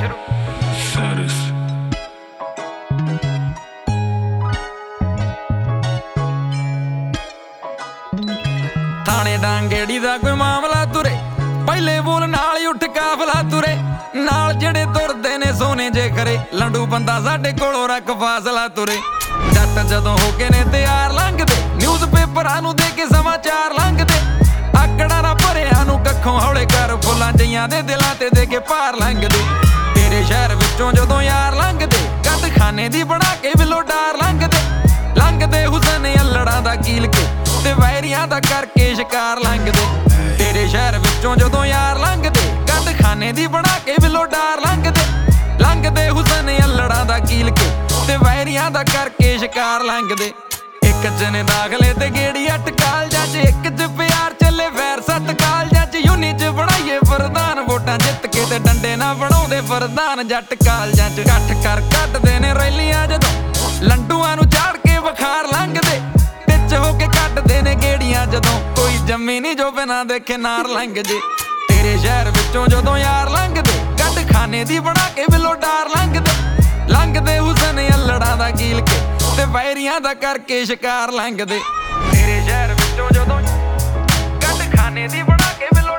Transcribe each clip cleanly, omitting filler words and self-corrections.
थाने डांगेड़ी दा कोई मामला तुरे पहले बोल नाल ही उठ काफला तुरे नाल जेड़े तुरदे ने सोने जे खरे लंडू बंदा साडे कोलों रख फासला तुरे जट जदों हो के ने तैयार लंघदे न्यूज़ पेपरां नूं दे के समाचार लंघदे आकड़ा ना भरिया नूं कखों हौले कर फुल्लां जईयां दे दिलां ते दे के पार लंघदे तेरे शहर विचों जदों यार लंघदे गंद खाने दी बना के विलो डार लंघदे हुसैन अल्लड़ां दा कील के ते वैरियां दा करके शिकार लंघदे तेरे शहर विचों जदों यार लंघदे गंद खाने दी बना के विलो डार लंघदे हुसैन अल्लड़ां दा कील के ते वैरियां दा करके शिकार लंघदे एक च ने दाखले ते गेड़ी 8 कालजां च एक च प्यार चले वैर 7 कालजां च यूनी च बनाईए प्रधान वोटां जित के ते डंडे ना बनाउंदे प्रधान जट कालजां च इकट्ठ कर कटदे ने रैलियां जदों लंडूआं नूं झाड़ के बखार लंघदे टिच हो के कटदे ने गेड़ियां जदों कोई जम्मी नहीं जो बिना देखे नार लंघ जे तेरे शहर विचों जदों यार लंघदे गंद खाने दी बना के विलो डार लंघदे हुसैन अल्लड़ां दा कील के ते वैरियां दा करके शिकार लंघदे तेरे शहर विचों जदों गंद खाने दी बना के विलो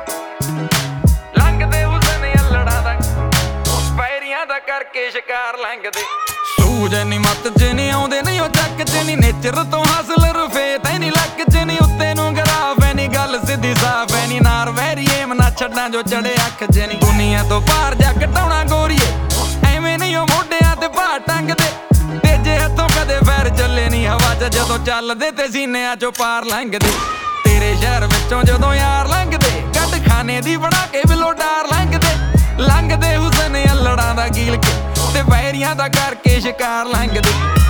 लंघदे हुसैन अल्लड़ां दा वैरियां दा करके शिकार लंघदे सूझ नी मत च नी आउंदे नहीं ओ चक च नी नेचर तो हासिल रुफे तै नी लक च नी उत्ते नूं गराफ है नी गल सिद्धी साफ है नी नार वैरी एम ना छड्डां जो चढ़े अख च नी दुनिया तो पार जा घटाउणा गोरीए एवें नहीं ओ मोढियां ते भार टंगदे तेजे हत्थों कदे पैर चले नी हवा च जदों चलदे ते सीनियां चों पार लंघदे तेरे शहर विचों जदों यार लंघदे गंद खाने दी बना के विलो डार लंघदे हुसैन अल्लड़ां दा कील के ते वैरियां दा करके शिकार लंघदे